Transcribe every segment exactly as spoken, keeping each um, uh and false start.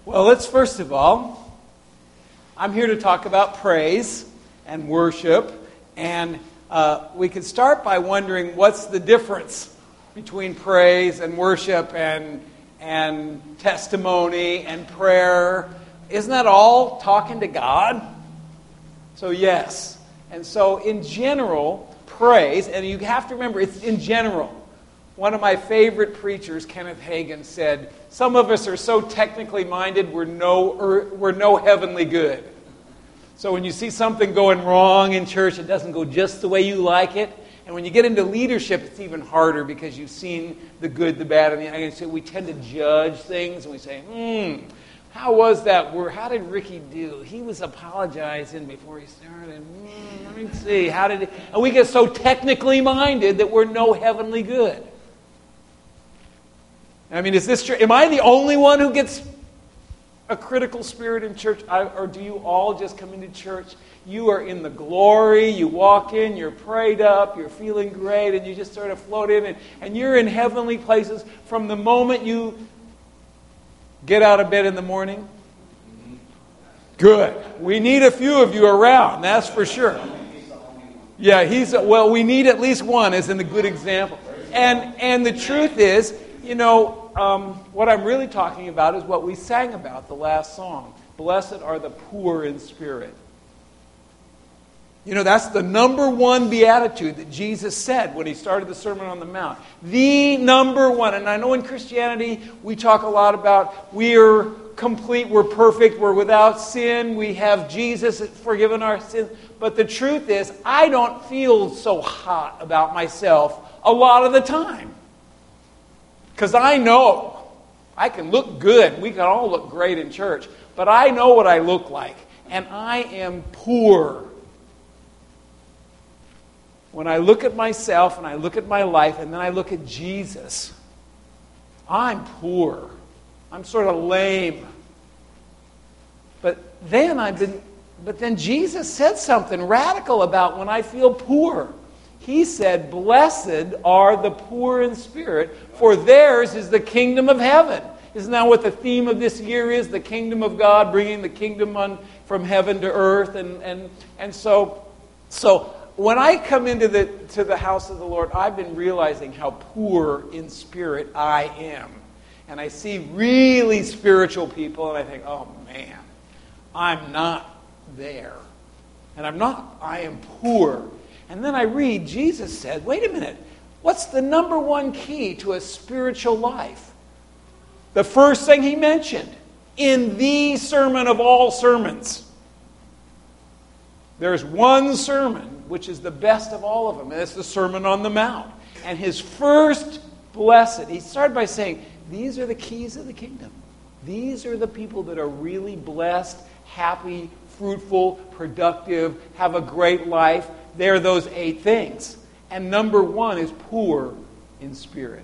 Well, let's first of all, I'm here to talk about praise and worship, and uh, we could start by wondering what's the difference between praise and worship and and testimony and prayer. Isn't that all talking to God? So yes, and so in general, praise, and you have to remember it's in general. One of my favorite preachers, Kenneth Hagin, said, some of us are so technically minded, we're no, we're no heavenly good. So when you see something going wrong in church, it doesn't go just the way you like it. And when you get into leadership, it's even harder because you've seen the good, the bad, and the ugly. So we tend to judge things, and we say, hmm, how was that word? How did Ricky do? He was apologizing before he started. Hmm, let me see. How did he? And we get so technically minded that we're no heavenly good. I mean, is this true? Am I the only one who gets a critical spirit in church? I, or do you all just come into church? You are in the glory. You walk in, you're prayed up, you're feeling great, and you just sort of float in. And, and you're in heavenly places from the moment you get out of bed in the morning. Good. We need a few of you around, that's for sure. Yeah, he's, well, we need at least one as in a good example. And, and the truth is, you know, um, what I'm really talking about is what we sang about the last song. Blessed are the poor in spirit. You know, that's the number one beatitude that Jesus said when he started the Sermon on the Mount. The number one. And I know in Christianity we talk a lot about we're complete, we're perfect, we're without sin, we have Jesus forgiven our sins. But the truth is, I don't feel so hot about myself a lot of the time. Because I know I can look good. We can all look great in church. But I know what I look like. And I am poor. When I look at myself and I look at my life and then I look at Jesus, I'm poor. I'm sort of lame. But then I've been but then Jesus said something radical about when I feel poor. He said, blessed are the poor in spirit, for theirs is the kingdom of heaven. Isn't that what the theme of this year is? The kingdom of God, bringing the kingdom on, from heaven to earth. And, and, and so, so when I come into the, to the house of the Lord, I've been realizing how poor in spirit I am. And I see really spiritual people, and I think, oh man, I'm not there. And I'm not. I am poor. And then I read, Jesus said, wait a minute, what's the number one key to a spiritual life? The first thing he mentioned, in the sermon of all sermons. There's one sermon, which is the best of all of them, and it's the Sermon on the Mount. And his first blessed, he started by saying, these are the keys of the kingdom. These are the people that are really blessed, happy, fruitful, productive, have a great life. They're those eight things. And number one is poor in spirit.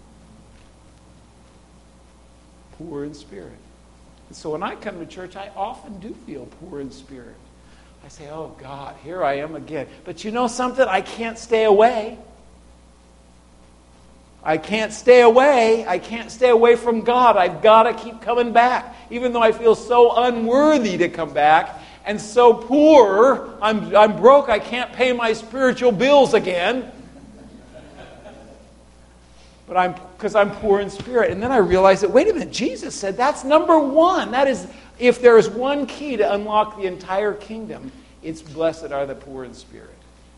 Poor in spirit. And so when I come to church, I often do feel poor in spirit. I say, oh God, here I am again. But you know something? I can't stay away. I can't stay away. I can't stay away from God. I've got to keep coming back. Even though I feel so unworthy to come back. And so poor, I'm, I'm broke, I can't pay my spiritual bills again. But I'm, because I'm poor in spirit. And then I realized that, wait a minute, Jesus said that's number one. That is, if there is one key to unlock the entire kingdom, it's blessed are the poor in spirit.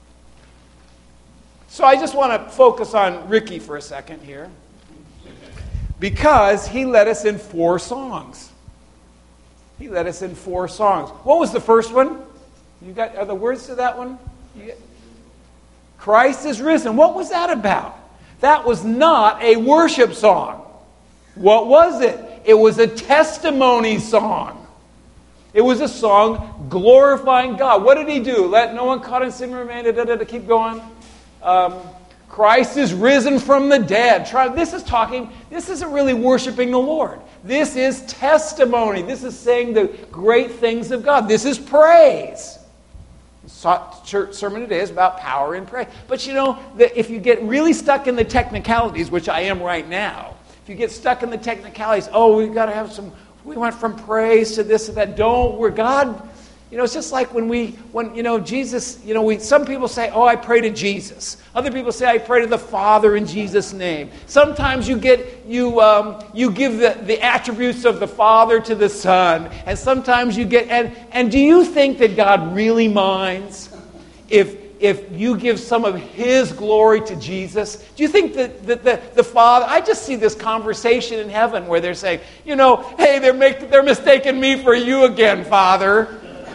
So I just want to focus on Ricky for a second here. Because he led us in four songs. He led us in four songs. What was the first one? You got are the words to that one? You Christ is risen. What was that about? That was not a worship song. What was it? It was a testimony song. It was a song glorifying God. What did he do? Let no one caught in sin remain. Da, da, da, da, keep going. Um, Christ is risen from the dead. Try, this is talking, this isn't really worshiping the Lord. This is testimony. This is saying the great things of God. This is praise. Church sermon today is about power and praise. But you know, that if you get really stuck in the technicalities, which I am right now, if you get stuck in the technicalities, oh, we've got to have some We went from praise to this and that. Don't, we're God. You know, it's just like when we, when, you know, Jesus, you know, we, some people say, oh, I pray to Jesus. Other people say, I pray to the Father in Jesus' name. Sometimes you get, you, um, you give the, the attributes of the Father to the Son. And sometimes you get, and, and do you think that God really minds if, if you give some of His glory to Jesus? Do you think that, that the, the Father, I just see this conversation in heaven where they're saying, you know, hey, they're, make, they're mistaking me for you again, Father.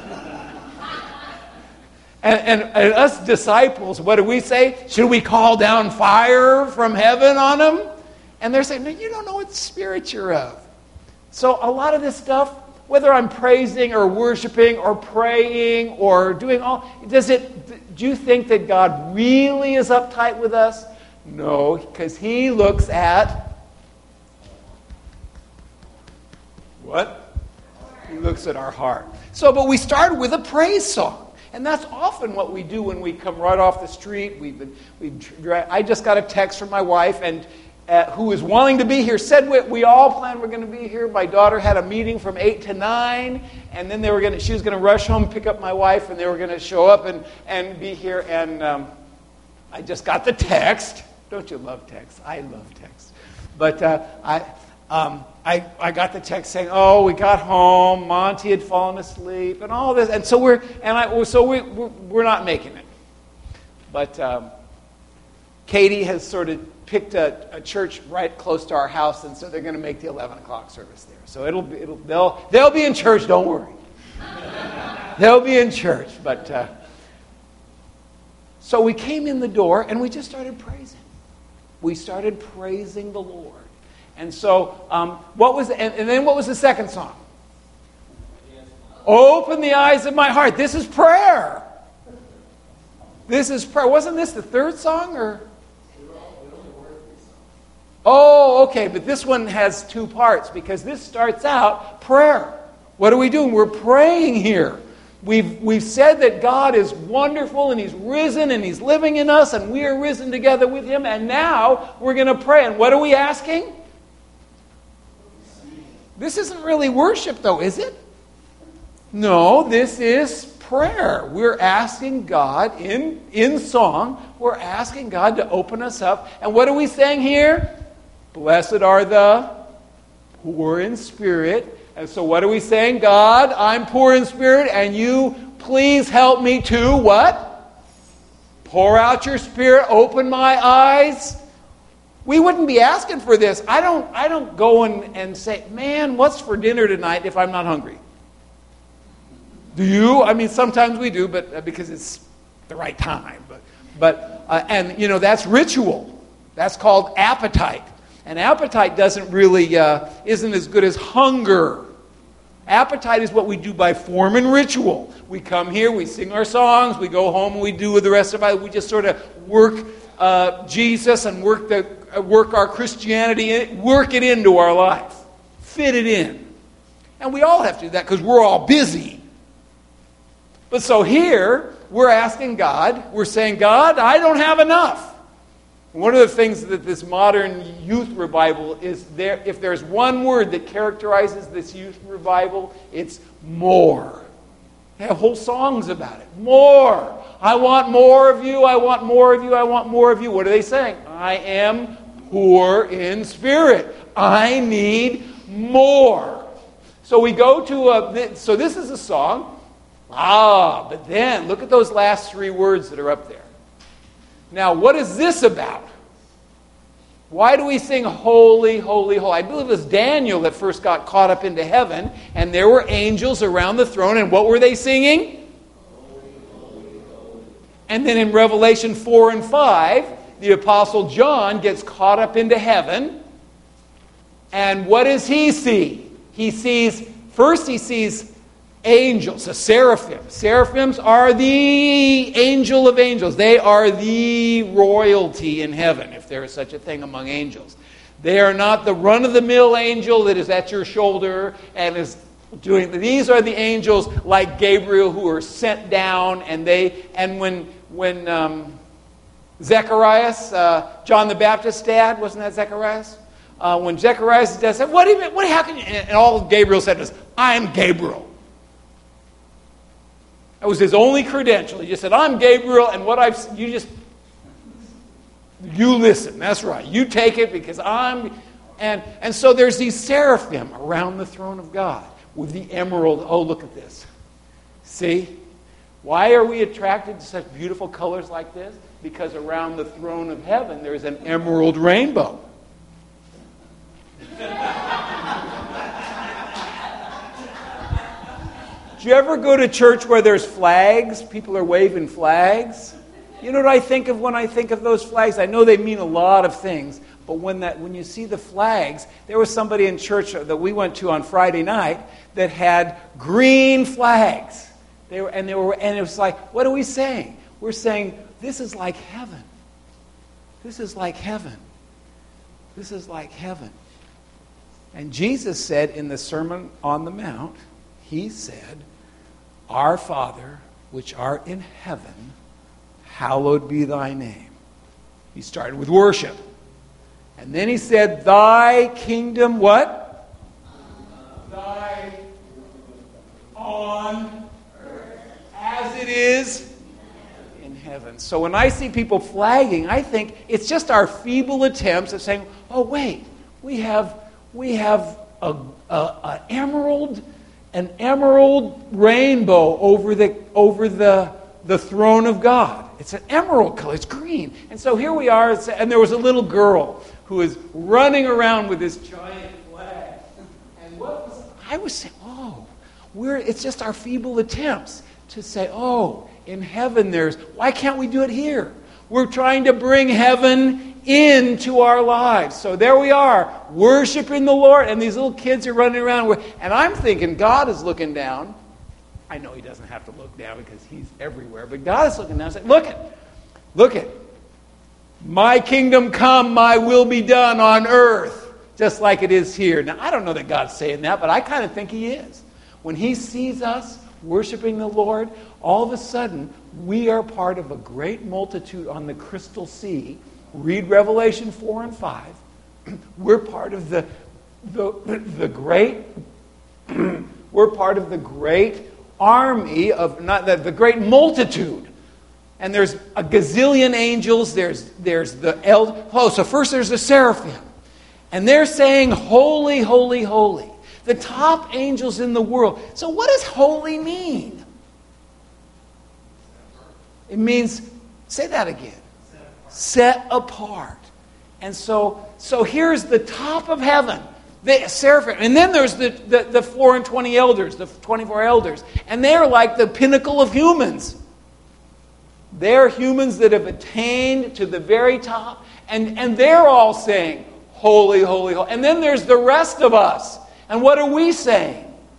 And, and, and us disciples, what do we say? Should we call down fire from heaven on them? And they're saying, no, you don't know what spirit you're of. So a lot of this stuff, whether I'm praising or worshiping or praying or doing all, does it? Do you think that God really is uptight with us? No, because He looks at what? He looks at our heart. So, but we started with a praise song. And that's often what we do when we come right off the street. We've been, we've, I just got a text from my wife, and uh, who is wanting to be here. Said we, we all planned we're going to be here. My daughter had a meeting from eight to nine, and then they were going to. She was going to rush home, pick up my wife, and they were going to show up and, and be here. And um, I just got the text. Don't you love text? I love text. But uh, I. Um, I, I got the text saying, "Oh, we got home. Monty had fallen asleep, and all this." And so we're and I so we we're, we're not making it. But um, Katie has sort of picked a, a church right close to our house, and so they're going to make the eleven o'clock service there. So it'll be it'll they'll they'll be in church. Don't worry, they'll be in church. But uh, so we came in the door and we just started praising. We started praising the Lord. And so, um, what was, and, and then what was the second song? Open the eyes of my heart. This is prayer. This is prayer. Wasn't this the third song, or? Oh, okay, but this one has two parts because this starts out prayer. What are we doing? We're praying here. We've, we've said that God is wonderful and He's risen and He's living in us and we are risen together with Him, and now we're going to pray. And what are we asking? This isn't really worship, though, is it? No, this is prayer. We're asking God, in, in song, we're asking God to open us up. And what are we saying here? Blessed are the poor in spirit. And so what are we saying? God, I'm poor in spirit, and you please help me to what? Pour out your Spirit, open my eyes. We wouldn't be asking for this. I don't I don't go and, and say, man, what's for dinner tonight if I'm not hungry? Do you? I mean, sometimes we do, but uh, because it's the right time. But, but uh, and, you know, that's ritual. That's called appetite. And appetite doesn't really, uh, isn't as good as hunger. Appetite is what we do by form and ritual. We come here, we sing our songs, we go home, and we do with the rest of us. We just sort of work uh, Jesus and work the work our Christianity, in, work it into our life. Fit it in. And we all have to do that because we're all busy. But so here, we're asking God, we're saying, God, I don't have enough. One of the things that this modern youth revival is, there, if there's one word that characterizes this youth revival, it's more. They have whole songs about it. More. I want more of you, I want more of you, I want more of you. What are they saying? I am poor in spirit. I need more. So we go to a, so this is a song. Ah, but then look at those last three words that are up there. Now, what is this about? Why do we sing holy, holy, holy? I believe it was Daniel that first got caught up into heaven, and there were angels around the throne, and what were they singing? Holy, holy, holy. And then in Revelation four and five, the Apostle John gets caught up into heaven, and what does he see? He sees, first he sees angels, a seraphim. Seraphims are the angel of angels. They are the royalty in heaven, if there is such a thing among angels. They are not the run-of-the-mill angel that is at your shoulder and is doing. These are the angels like Gabriel who are sent down, and they and when when um, Zacharias, uh, John the Baptist's dad, wasn't that Zacharias? uh, when Zechariah's dad said, what do you mean? What, how can you? And all Gabriel said was, I'm Gabriel. That was his only credential. He just said, I'm Gabriel, and what I've, you just, you listen. That's right. You take it because I'm, and, and so there's these seraphim around the throne of God with the emerald. Oh, look at this. See? Why are we attracted to such beautiful colors like this? Because around the throne of heaven there's an emerald rainbow. Do you ever go to church where there's flags? People are waving flags. You know what I think of when I think of those flags? I know they mean a lot of things, but when that when you see the flags, there was somebody in church that we went to on Friday night that had green flags. They were, and they were, and it was like, what are we saying? We're saying this is like heaven. This is like heaven. This is like heaven. And Jesus said in the Sermon on the Mount, he said, Our Father, which art in heaven, hallowed be thy name. He started with worship. And then he said, Thy kingdom, what? Thy on earth as it is in heaven. So when I see people flagging, I think it's just our feeble attempts at saying, oh wait, we have we have a, a, a emerald, an emerald rainbow over the over the the throne of God. It's an emerald color. It's green. And so here we are, and there was a little girl who was running around with this giant flag. And what was I was saying, oh, we're it's just our feeble attempts to say, oh, in heaven there's, why can't we do it here? We're trying to bring heaven into our lives. So there we are, worshiping the Lord, and these little kids are running around. And I'm thinking God is looking down. I know he doesn't have to look down because he's everywhere, but God is looking down and saying, look it, look it. My kingdom come, my will be done on earth, just like it is here. Now, I don't know that God's saying that, but I kind of think he is. When he sees us worshiping the Lord, all of a sudden, we are part of a great multitude on the crystal sea. Read Revelation four and five. We're part of the, the, the great, we're part of the great army of, not the, the great multitude. And there's a gazillion angels. There's, there's the eld. Oh, so first there's the seraphim. And they're saying, holy, holy, holy. The top angels in the world. So what does holy mean? It means, say that again. Set apart. And so, so here's the top of heaven. The seraphim. And then there's the, the, the four and twenty elders, the twenty-four elders. And they're like the pinnacle of humans. They're humans that have attained to the very top. And, and they're all saying, holy, holy, holy. And then there's the rest of us. And what are we saying?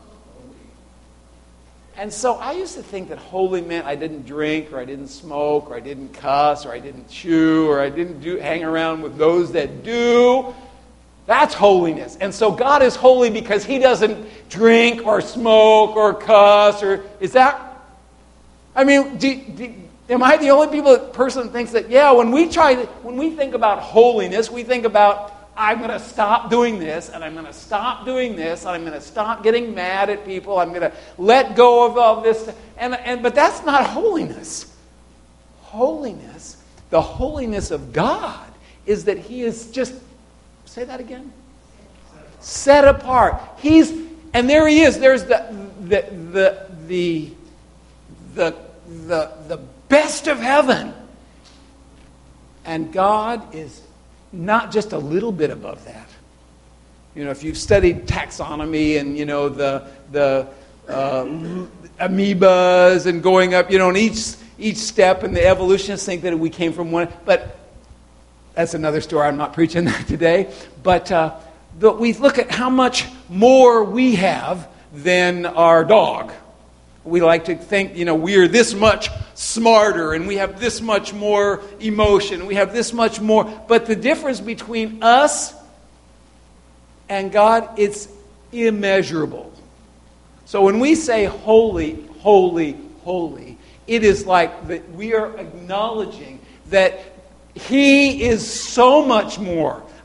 And so I used to think that holy meant I didn't drink, or I didn't smoke, or I didn't cuss, or I didn't chew, or I didn't do, hang around with those that do. That's holiness. And so God is holy because he doesn't drink or smoke or cuss. Or is that... I mean, do, do, am I the only people, person that thinks that, yeah, when we try, to, when we think about holiness, we think about, I'm going to stop doing this, and I'm going to stop doing this, and I'm going to stop getting mad at people. I'm going to let go of all this. And, and, but that's not holiness. Holiness, the holiness of God, is that he is just, say that again? Set apart. He's, and there he is. There's the, the, the, the, the, the, the best of heaven. And God is not just a little bit above that. You know, if you've studied taxonomy and, you know, the the uh, amoebas and going up, you know, and each each step, and the evolutionists think that we came from one, but that's another story. I'm not preaching that today. But uh, but we look at how much more we have than our dog. We like to think, you know, we're this much smarter, and we have this much more emotion, we have this much more. But the difference between us and God, it's immeasurable. So when we say holy, holy, holy, it is like that we are acknowledging that he is so much more.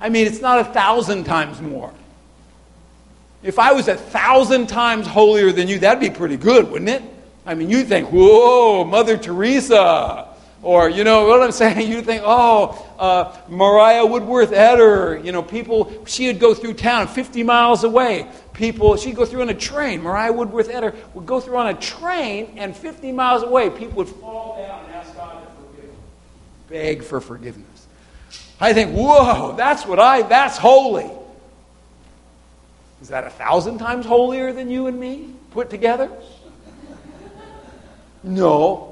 I mean, it's not a thousand times more. If I was a thousand times holier than you, that'd be pretty good, wouldn't it? I mean, you think, whoa, Mother Teresa. Or, you know, what I'm saying? You think, oh, uh, Mariah Woodworth Eder. You know, people, she would go through town fifty miles away. People, she'd go through on a train. Mariah Woodworth Eder would go through on a train, and fifty miles away, people would fall down and ask God to forgive them. Beg for forgiveness. I think, whoa, that's what I, that's holy. Is that a thousand times holier than you and me put together? No.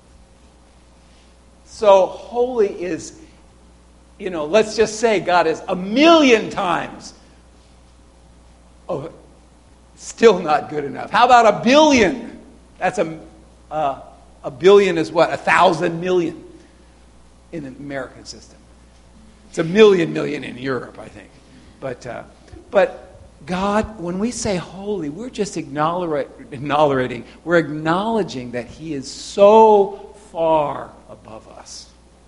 So holy is, you know, let's just say God is a million times. Oh, still not good enough. How about a billion? That's a, uh, a billion is what? A thousand million in an American system. It's a million million in Europe, I think. But, uh, but God, when we say holy, we're just acknowledging, we're acknowledging that He is so far above us.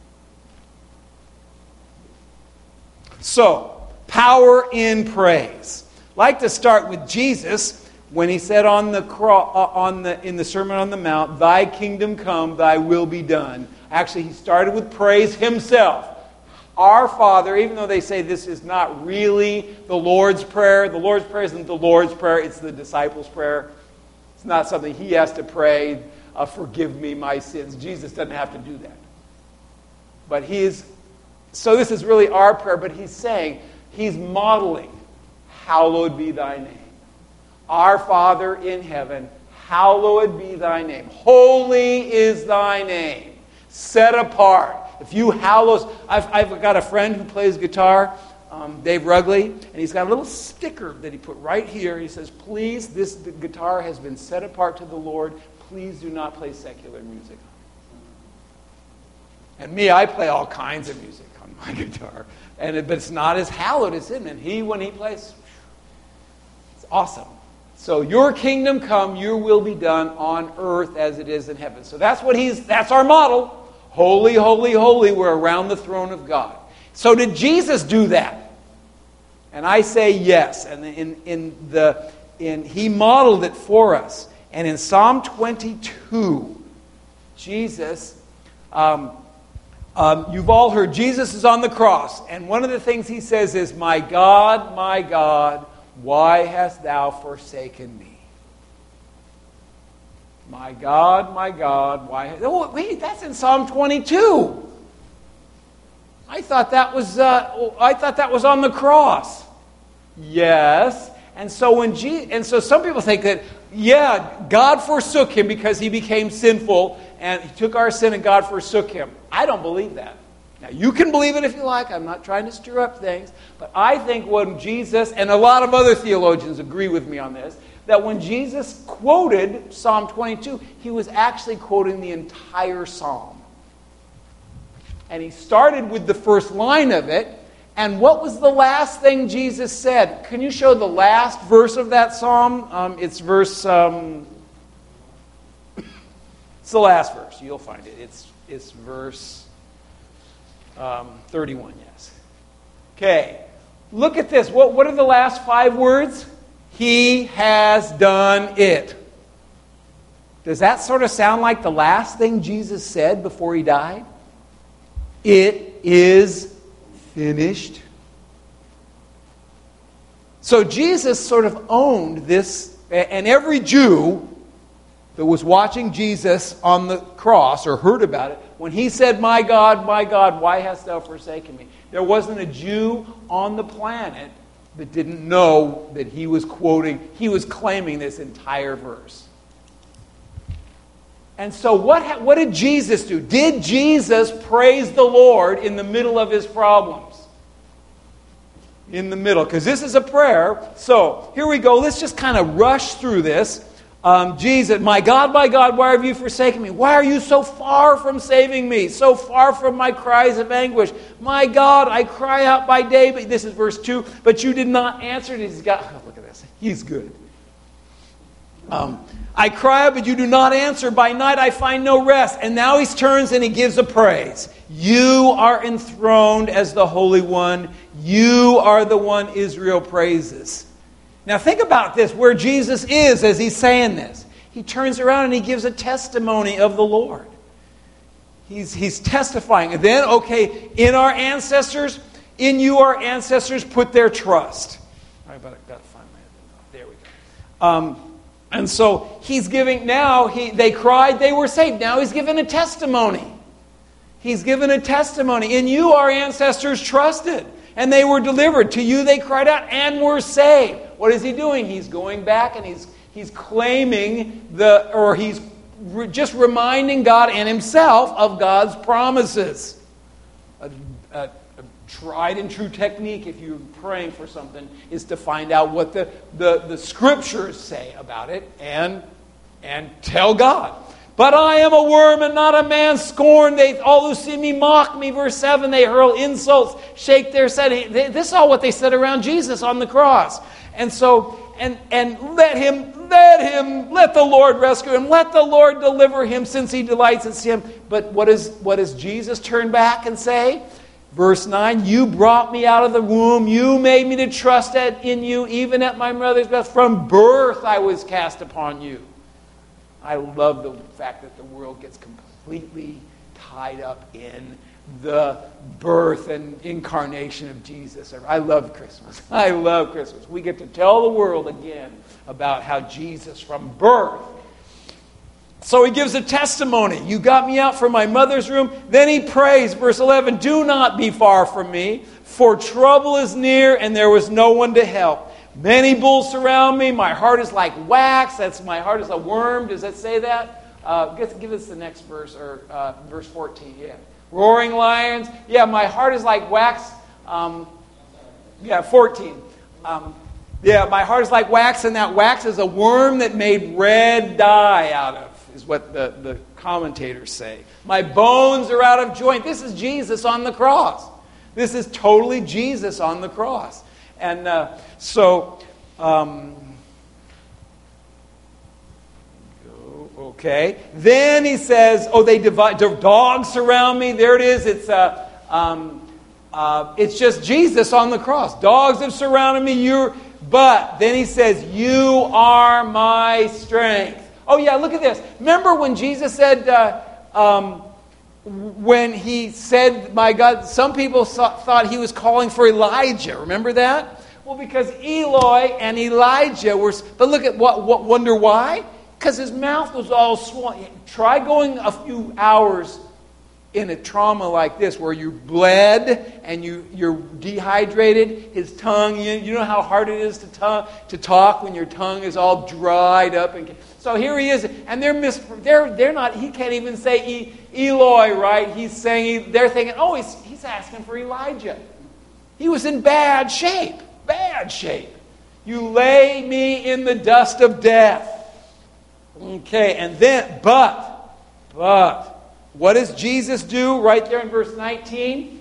So, power in praise. I'd like to start with Jesus when He said on the cro- on the in the Sermon on the Mount, "Thy kingdom come, Thy will be done." Actually, He started with praise Himself. Our Father, even though they say this is not really the Lord's Prayer, the Lord's Prayer isn't the Lord's Prayer, it's the disciples' prayer. It's not something He has to pray, uh, forgive me my sins. Jesus doesn't have to do that. But He is, so this is really our prayer, but He's saying, He's modeling, hallowed be Thy name. Our Father in heaven, hallowed be Thy name. Holy is Thy name. Set apart. If you hallow, I've, I've got a friend who plays guitar, um, Dave Rugley, and he's got a little sticker that he put right here. He says, please, this guitar has been set apart to the Lord. Please do not play secular music. And me, I play all kinds of music on my guitar. And it, but it's not as hallowed as him. And he, when he plays, it's awesome. So your kingdom come, your will be done on earth as it is in heaven. So that's what he's, that's our model. Holy, holy, holy, we're around the throne of God. So did Jesus do that? And I say yes. And in, in the, in, He modeled it for us. And in Psalm twenty-two, Jesus, um, um, you've all heard, Jesus is on the cross. And one of the things He says is, my God, my God, why hast Thou forsaken me? My God, my God, why... Oh, wait, that's in Psalm twenty-two. I thought that was. Uh, I thought that was on the cross. Yes, and so when Je- and so some people think that yeah, God forsook Him because He became sinful and He took our sin and God forsook Him. I don't believe that. Now you can believe it if you like. I'm not trying to stir up things, but I think when Jesus and a lot of other theologians agree with me on this, that when Jesus quoted Psalm twenty-two, He was actually quoting the entire psalm. And He started with the first line of it. And what was the last thing Jesus said? Can you show the last verse of that psalm? Um, it's verse... Um, it's the last verse. You'll find it. It's, it's verse um, thirty-one, yes. Okay. Look at this. What, what are the last five words? He has done it. Does that sort of sound like the last thing Jesus said before He died? It is finished. So Jesus sort of owned this, and every Jew that was watching Jesus on the cross or heard about it, when He said, my God, my God, why hast Thou forsaken me? There wasn't a Jew on the planet that didn't know that He was quoting, He was claiming this entire verse. And so what, what did Jesus do? Did Jesus praise the Lord in the middle of His problems? In the middle, because this is a prayer. So here we go. Let's just kind of rush through this. Um, Jesus, my God, my God, why have You forsaken me? Why are You so far from saving me? So far from my cries of anguish. My God, I cry out by day. But this is verse two. But You did not answer. He's got, oh, look at this. He's good. Um, I cry out, but You do not answer. By night I find no rest. And now He turns and He gives a praise. You are enthroned as the Holy One. You are the one Israel praises. Now think about this, where Jesus is as he's saying this. He turns around and he gives a testimony of the Lord. He's, he's testifying. And then, okay, in our ancestors, in you our ancestors put their trust. I better got to find my, there we go. Um, and so he's giving, now, he, they cried, they were saved. Now he's giving a testimony. He's given a testimony. In you our ancestors trusted, and they were delivered. To you they cried out and were saved. What is he doing? He's going back and he's he's claiming the, or he's re, just reminding God and himself of God's promises. A, a, a tried and true technique, if you're praying for something, is to find out what the, the, the scriptures say about it and and tell God. But I am a worm and not a man, scorned. They, all who see me mock me. Verse seven, they hurl insults, shake their head. This is all what they said around Jesus on the cross. And so, and and let him, let him, let the Lord rescue him. Let the Lord deliver him, since he delights in him. But what is what does Jesus turn back and say? Verse nine, you brought me out of the womb. You made me to trust in you, even at my mother's breast. From birth I was cast upon you. I love the fact that the world gets completely tied up in the birth and incarnation of Jesus. I love Christmas. I love Christmas. We get to tell the world again about how Jesus from birth. So he gives a testimony. You got me out from my mother's womb. Then he prays, verse eleven, do not be far from me, for trouble is near and there was no one to help. Many bulls surround me. My heart is like wax. That's my heart is a worm. Does that say that? Uh, give, give us the next verse, or uh, verse fourteen. Yeah, roaring lions. Yeah, my heart is like wax. Um, yeah, fourteen. Um, yeah, my heart is like wax, and that wax is a worm that made red dye out of. Is what the the commentators say. My bones are out of joint. This is Jesus on the cross. This is totally Jesus on the cross. And uh, so, um, okay. Then he says, "Oh, they divide. Dogs surround me." There it is. It's uh, um, uh, it's just Jesus on the cross. Dogs have surrounded me. You're, but then he says, "You are my strength." Oh yeah, look at this. Remember when Jesus said, uh, um, when he said, my God, some people thought he was calling for Elijah. Remember that? Well, because Eloi and Elijah were... But look at what, what wonder why? Because his mouth was all swollen. Try going a few hours in a trauma like this where you bled and you, you're dehydrated. His tongue, you, you know how hard it is to, tongue, to talk when your tongue is all dried up. And so here he is, and they're mis- they're they're not. He can't even say e- Eloi, right? He's saying, they're thinking, oh, he's he's asking for Elijah. He was in bad shape, bad shape. You lay me in the dust of death. Okay, and then, but, but, what does Jesus do right there in verse nineteen?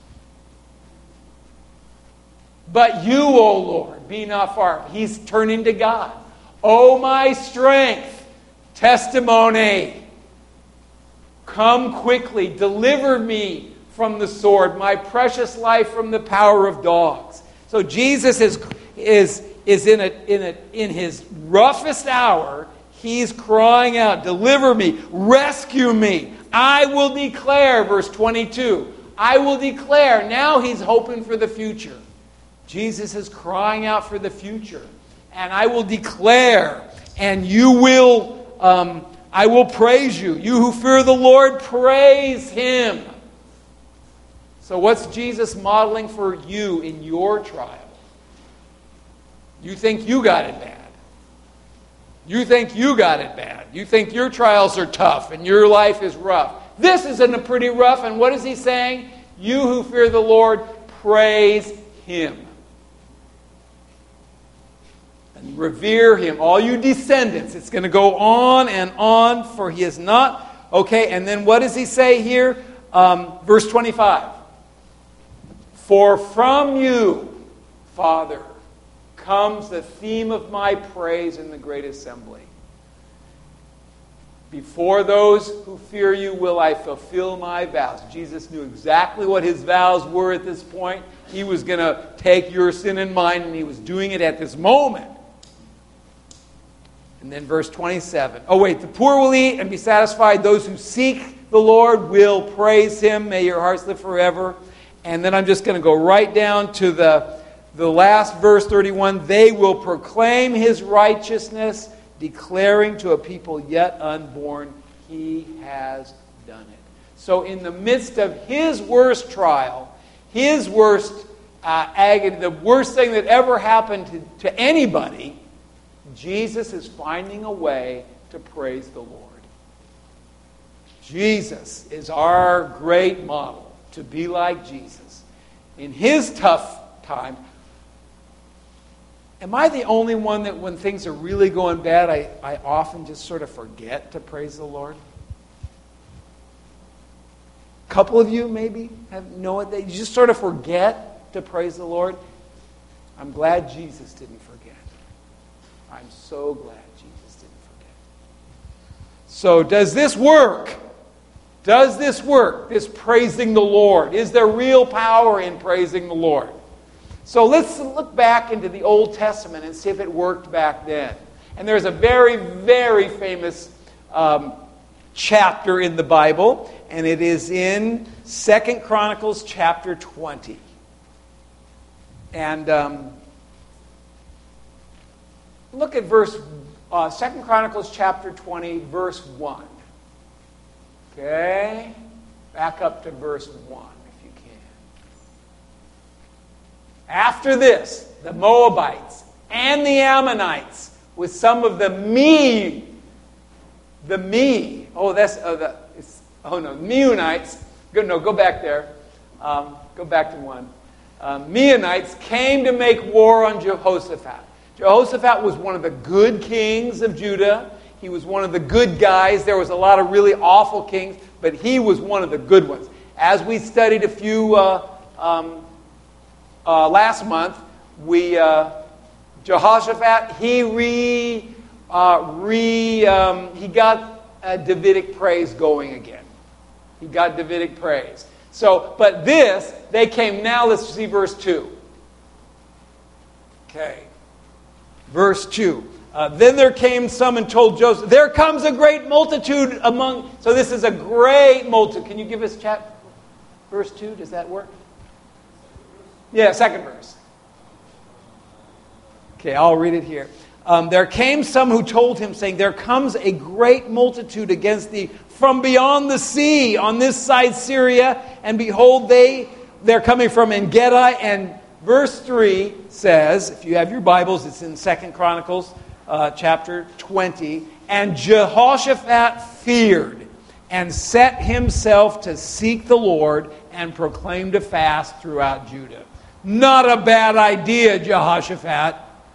But you, O Lord, be not far. He's turning to God. O my strength, testimony, come quickly, deliver me from the sword, my precious life from the power of dogs. So Jesus is is is in a in a in his roughest hour. He's crying out, deliver me, rescue me. I will declare, verse twenty-two, I will declare. Now he's hoping for the future. Jesus is crying out for the future. And I will declare, and you will, um, I will praise you. You who fear the Lord, praise Him. So what's Jesus modeling for you in your trial? You think you got it bad. You think you got it bad. You think your trials are tough and your life is rough. This isn't a pretty rough. And what is he saying? You who fear the Lord, praise Him. And revere Him. All you descendants. It's going to go on and on, for He is not. Okay, and then what does he say here? Um, verse twenty-five. For from you, Father, comes the theme of my praise in the great assembly. Before those who fear you will I fulfill my vows. Jesus knew exactly what his vows were at this point. He was going to take your sin and mine, and he was doing it at this moment. And then verse twenty-seven. Oh wait, the poor will eat and be satisfied. Those who seek the Lord will praise him. May your hearts live forever. And then I'm just going to go right down to the, the last verse, thirty-one. They will proclaim his righteousness, declaring to a people yet unborn, he has done it. So in the midst of his worst trial, his worst uh, agony, the worst thing that ever happened to, to anybody, Jesus is finding a way to praise the Lord. Jesus is our great model, to be like Jesus. In his tough time, am I the only one that when things are really going bad, I, I often just sort of forget to praise the Lord? A couple of you maybe have know it, that you just sort of forget to praise the Lord. I'm glad Jesus didn't forget. I'm so glad Jesus didn't forget. So does this work? Does this work? This praising the Lord? Is there real power in praising the Lord? So let's look back into the Old Testament and see if it worked back then. And there's a very, very famous um, chapter in the Bible, and it is in Second Chronicles chapter twenty. And um, look at verse uh, Second Chronicles chapter twenty, verse one. Okay, back up to verse one. After this, the Moabites and the Ammonites, with some of the me, the me, oh, that's, oh, the, it's, oh no, Meunites, go, no, go back there, um, go back to one. Um, Meunites came to make war on Jehoshaphat. Jehoshaphat was one of the good kings of Judah. He was one of the good guys. There was a lot of really awful kings, but he was one of the good ones. As we studied a few uh, um, Uh, last month, we uh, Jehoshaphat he re uh, re um, he got uh, Davidic praise going again. He got Davidic praise. So, but this they came now. Let's see verse two. Okay, verse two. Uh, then there came some and told Joseph, "There comes a great multitude among." So this is a great multitude. Can you give us chat? Verse two. Does that work? Yeah, second verse. Okay, I'll read it here. Um, there came some who told him, saying, "There comes a great multitude against thee from beyond the sea, on this side Syria, and behold, they, they're coming from En-gedi." And verse three says, if you have your Bibles, it's in Second Chronicles uh, chapter twenty, "And Jehoshaphat feared, and set himself to seek the Lord, and proclaimed a fast throughout Judah." Not a bad idea, Jehoshaphat.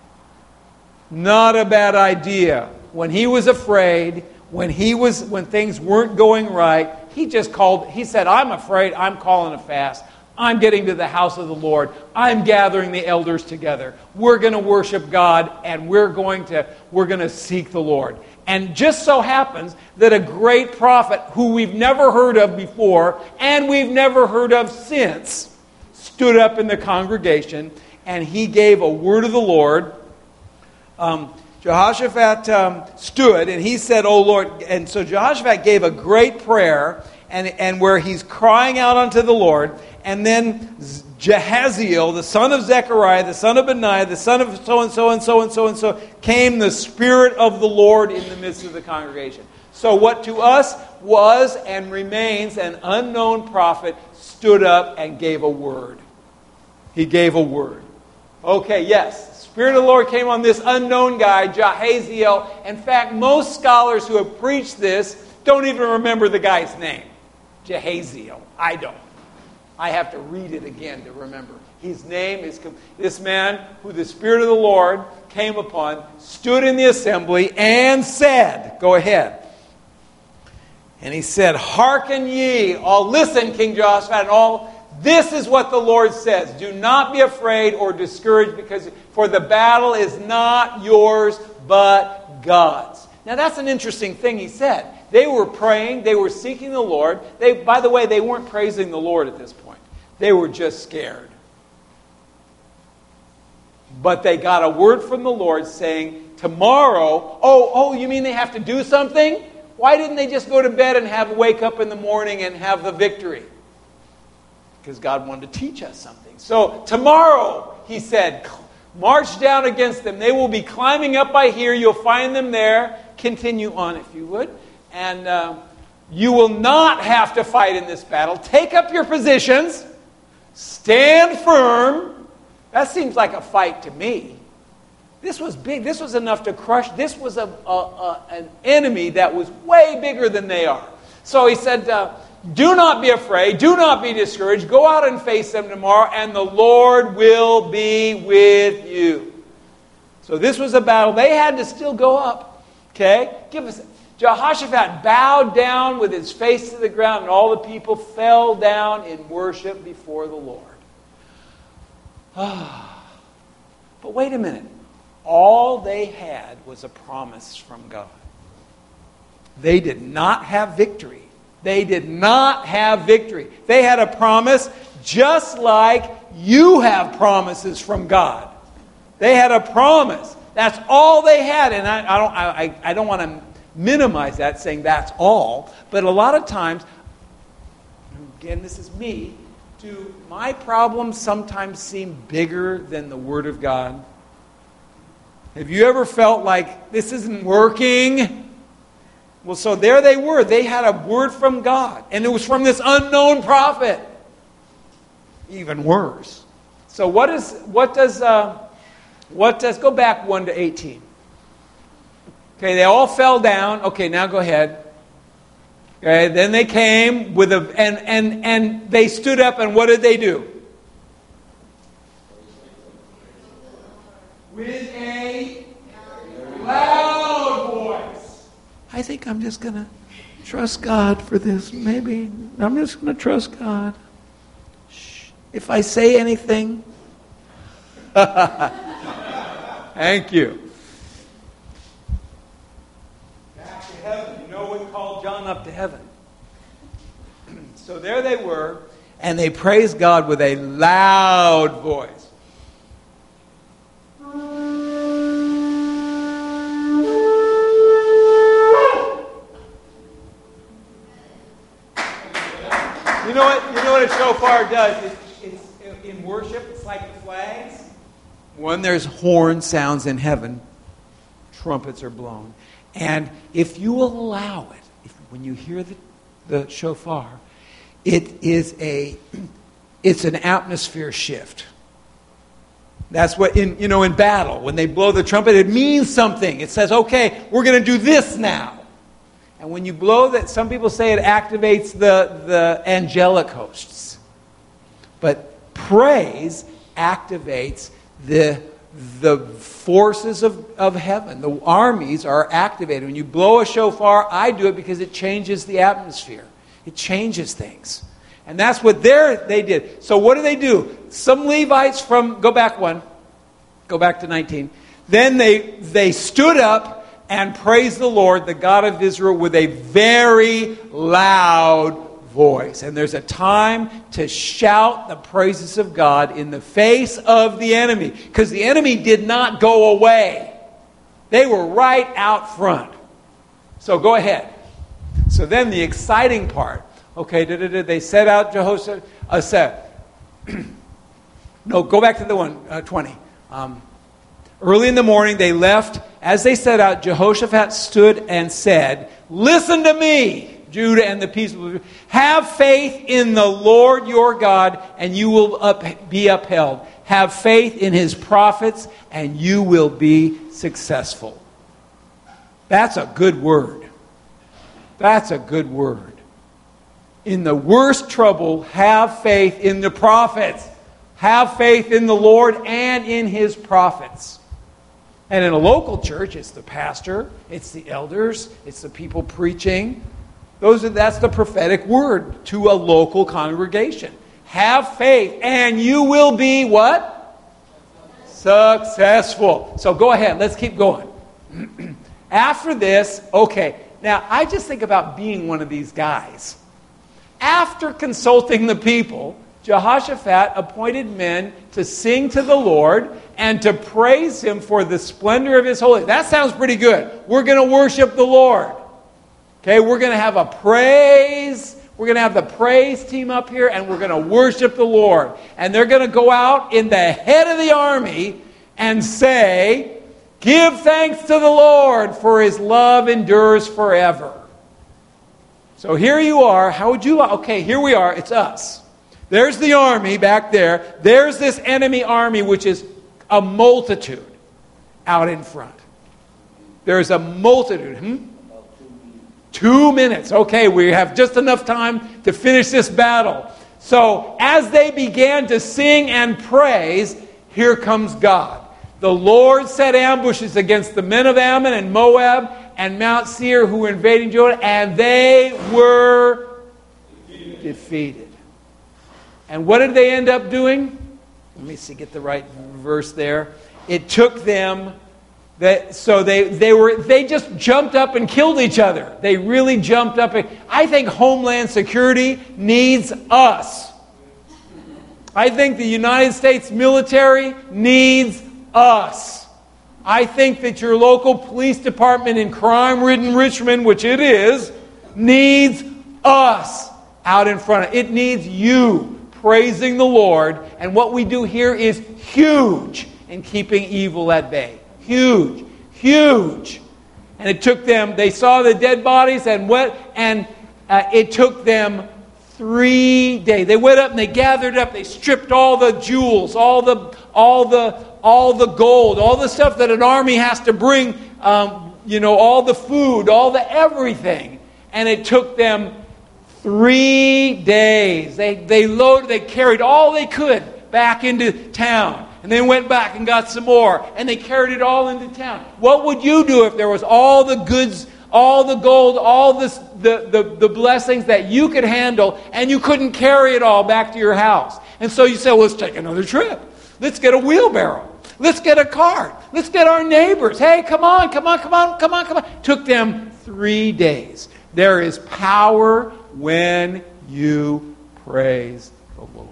Not a bad idea. When he was afraid, when he was when things weren't going right, he just called, he said, "I'm afraid, I'm calling a fast. I'm getting to the house of the Lord. I'm gathering the elders together. We're going to worship God, and we're going to we're going to seek the Lord." And just so happens that a great prophet who we've never heard of before and we've never heard of since stood up in the congregation, and he gave a word of the Lord. Um, Jehoshaphat um, stood, and he said, "Oh Lord," and so Jehoshaphat gave a great prayer, and, and where he's crying out unto the Lord, and then Jehaziel, the son of Zechariah, the son of Benaiah, the son of so-and-so and so-and-so and so, came the Spirit of the Lord in the midst of the congregation. So what to us was and remains an unknown prophet stood up and gave a word. He gave a word. Okay, yes, the Spirit of the Lord came on this unknown guy, Jehaziel. In fact, most scholars who have preached this don't even remember the guy's name. Jehaziel. I don't. I have to read it again to remember. His name is, this man who the Spirit of the Lord came upon, stood in the assembly and said, go ahead. And he said, "Hearken ye, all listen, King Jehoshaphat, and all, this is what the Lord says. Do not be afraid or discouraged, because for the battle is not yours, but God's." Now that's an interesting thing he said. They were praying. They were seeking the Lord. They, by the way, they weren't praising the Lord at this point. They were just scared. But they got a word from the Lord saying, tomorrow, oh, oh, you mean they have to do something? Why didn't they just go to bed and have wake up in the morning and have the victory? Because God wanted to teach us something. So tomorrow, he said, march down against them. They will be climbing up by here. You'll find them there. Continue on, if you would. And uh, you will not have to fight in this battle. Take up your positions. Stand firm. That seems like a fight to me. This was big. This was enough to crush. This was a, a, a an enemy that was way bigger than they are. So he said, uh, do not be afraid. Do not be discouraged. Go out and face them tomorrow, and the Lord will be with you. So this was a battle. They had to still go up. Okay? Give us. Jehoshaphat bowed down with his face to the ground, and all the people fell down in worship before the Lord. Ah. But wait a minute. All they had was a promise from God. They did not have victory. They did not have victory. They had a promise just like you have promises from God. They had a promise. That's all they had. And I, I don't, I, I don't want to minimize that, saying that's all. But a lot of times, again, this is me, do my problems sometimes seem bigger than the Word of God? Have you ever felt like this isn't working? Well, so there they were. They had a word from God. And it was from this unknown prophet. Even worse. So what is what does uh, what does go back one to eighteen. Okay, they all fell down. Okay, now go ahead. Okay, then they came with a and and and they stood up, and what did they do? With a loud voice. I think I'm just going to trust God for this. Maybe I'm just going to trust God. Shh. If I say anything. Thank you. Back to heaven. You know what called John up to heaven? So there they were, and they praised God with a loud voice. You know what? You know what a shofar does? It's, it's in worship. It's like the flags. When there's horn sounds in heaven, trumpets are blown, and if you will allow it, if, when you hear the, the shofar, it is a it's an atmosphere shift. That's what in you know in battle when they blow the trumpet, it means something. It says, "Okay, we're going to do this now." And when you blow that, some people say it activates the, the angelic hosts. But praise activates the, the forces of, of heaven. The armies are activated. When you blow a shofar, I do it because it changes the atmosphere. It changes things. And that's what they did. So what do they do? Some Levites from, go back one, go back to nineteen. Then they they stood up and praise the Lord, the God of Israel, with a very loud voice. And there's a time to shout the praises of God in the face of the enemy. Because the enemy did not go away. They were right out front. So go ahead. So then the exciting part. Okay, they set out Jehoshaphat. Uh, said, no, go back to the one, uh, twenty. Um, Early in the morning, they left. As they set out, Jehoshaphat stood and said, "Listen to me, Judah and the people. Have faith in the Lord your God, and you will up, be upheld. Have faith in his prophets, and you will be successful." That's a good word. That's a good word. In the worst trouble, have faith in the prophets. Have faith in the Lord and in his prophets. And in a local church, it's the pastor, it's the elders, it's the people preaching. Those are, that's the prophetic word to a local congregation. Have faith, and you will be what? Successful. So go ahead, let's keep going. After this, okay, Now, I just think about being one of these guys. After consulting the people, Jehoshaphat appointed men to sing to the Lord and to praise him for the splendor of his holiness. That sounds pretty good. We're going to worship the Lord. Okay, we're going to have a praise. We're going to have the praise team up here, and we're going to worship the Lord. And they're going to go out in the head of the army and say, "Give thanks to the Lord, for his love endures forever." So here you are. How would you like? Okay, here we are. It's us. There's the army back there. There's this enemy army, which is a multitude out in front. There's a multitude. Hmm? Two minutes. Okay, we have just enough time to finish this battle. So as they began to sing and praise, here comes God. The Lord set ambushes against the men of Ammon and Moab and Mount Seir who were invading Judah, and they were defeated. And what did they end up doing? Let me see, get the right verse there. It took them, that, so they, they were they just jumped up and killed each other. They really jumped up. And, I think Homeland Security needs us. I think the United States military needs us. I think that your local police department in crime-ridden Richmond, which it is, needs us out in front of it. It needs you praising the Lord. And what we do here is huge in keeping evil at bay. Huge. Huge. And it took them, they saw the dead bodies and what, and uh, it took them three days. They went up and they gathered up, they stripped all the jewels, all the all the all the gold, all the stuff that an army has to bring, um, you know, all the food, all the everything. And it took them three days. They they loaded, they carried all they could back into town. And then went back and got some more. And they carried it all into town. What would you do if there was all the goods, all the gold, all this, the, the, the blessings that you could handle, and you couldn't carry it all back to your house? And so you say, well, let's take another trip. Let's get a wheelbarrow. Let's get a cart. Let's get our neighbors. Hey, come on, come on, come on, come on, come on. Took them three days. There is power when you praise the Lord.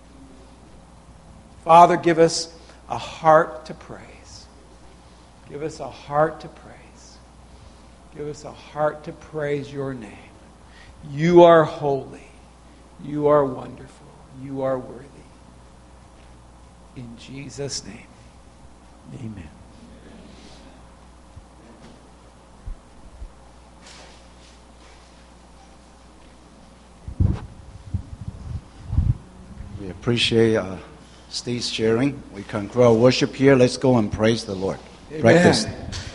Father, give us a heart to praise. Give us a heart to praise. Give us a heart to praise your name. You are holy. You are wonderful. You are worthy. In Jesus' name, amen. We appreciate uh, Steve's sharing. We conclude our worship here. Let's go and praise the Lord. Amen. Practice.